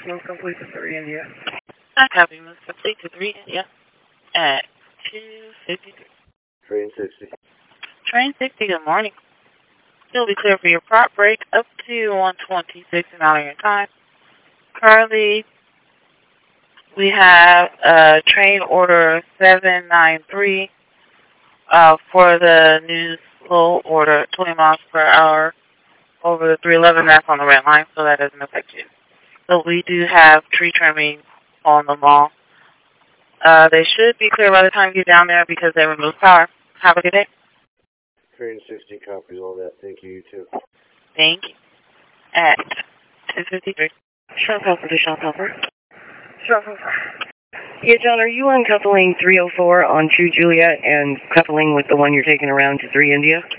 Most complete to 3 India. I copy, most complete to 3 India at 2:53. Train 60. Train 60, good morning. You'll be clear for your prop break up to 126 and out of your time. Currently, we have train order 793 for the new slow order, 20 miles per hour over the 311. That's on the red line, so that doesn't affect you. But we do have tree trimming on the mall. They should be clear by the time you get down there because they remove power. Have a good day. Train 60 copies all that. Thank you, you too. Thank you. At 2:53. Shop helper to shop helper. Shop helper. Yeah, John, are you uncoupling 304 on True Juliet and coupling with the one you're taking around to 3 India?